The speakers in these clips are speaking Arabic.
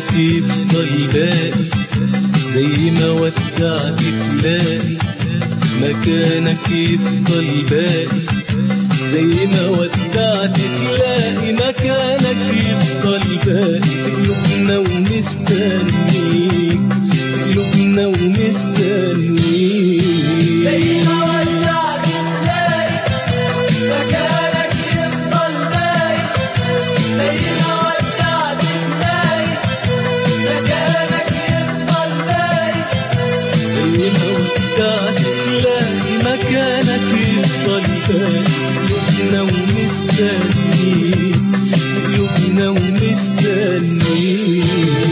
مكانك يفضل باقي، زي ما ودعت تلاقي مكانك يفضل باقي، زي ما ودعت تلاقي مكانك يفضل باقي. قلوبنا ومستنيك، قلوبنا ومستنيك، زي ما ودعت تلاقي مكانك يفضل باقي، زي ما ودعت تلاقي مكانك يفضل باقي، زي ما ودعت تلاقي مكانك يفضل باقي. قلوبنا ومستنيك، قلوبنا ومستنيك.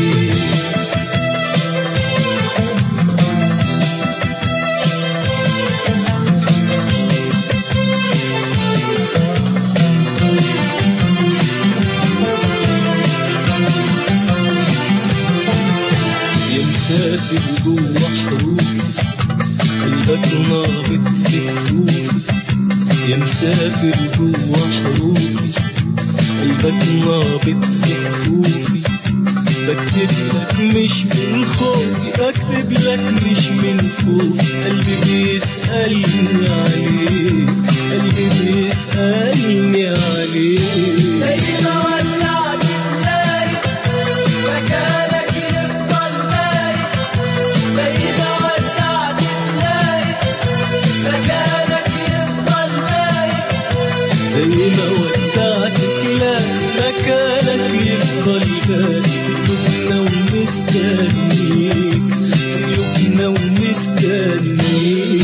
مسافر جوا حروفي، قلبك نابض في كفوفي. يا مسافر جوا حروفي، قلبك نابض في كفوفي. بكتب لك مش من خوفي، بكتب لك مش من خوفي. قلبي بيسألني عليك، قلبي بيسألني عليك، زي ما ودعت تلاقي مكانك يفضل باقي، زي ما ودعت تلاقي مكانك يفضل باقي، زي ما ودعت تلاقي مكانك يفضل باقي. قلوبنا ومستنيك، قلوبنا ومستنيك.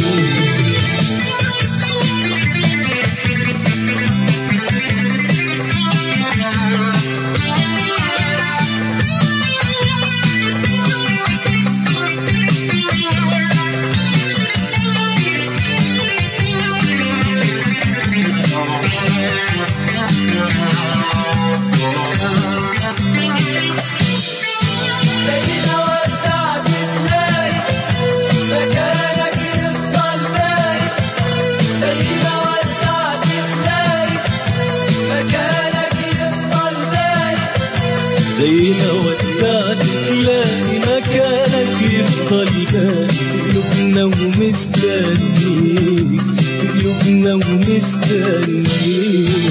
زي ما ودعت تلاقي مكانك يفضل باقي. قلوبنا ومستنيك، قلوبنا ومستنيك.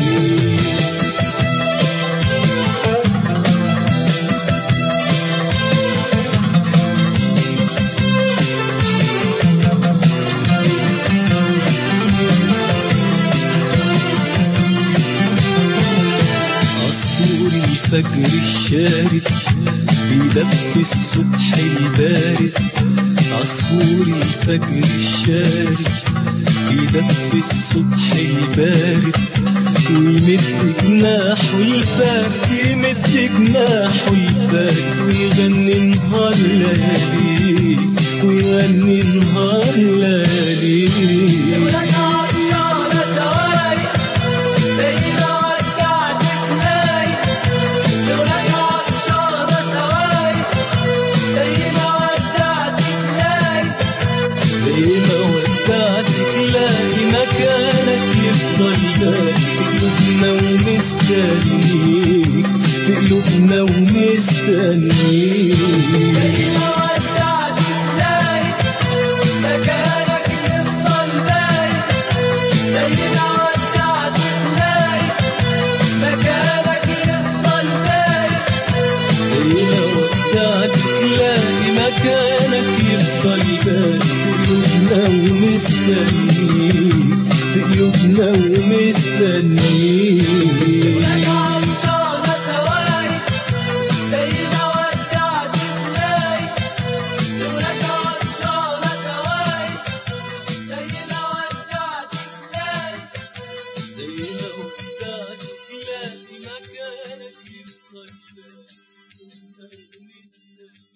الفجر الشارد بيدف الصبح البارد. عصفور الفجر الشارد بيدف الصبح البارد، ويمد جناحه الفارد، يمد جناحه الفارد، ويغني نهار ليالي، ويغني نهار ليالي. مكانك يفضل باقي. قلوبنا ومستنيك، قلوبنا ومستنيك، زي ما ودعت تلاقي مكانك يفضل باقي، زي ما ودعت تلاقي مكانك يفضل باقي، زي ما ودعت تلاقي مكانك يفضل باقي. قلوبنا ومستنيك، قلوبنا ومستنيك. مكانك يفضل باقي.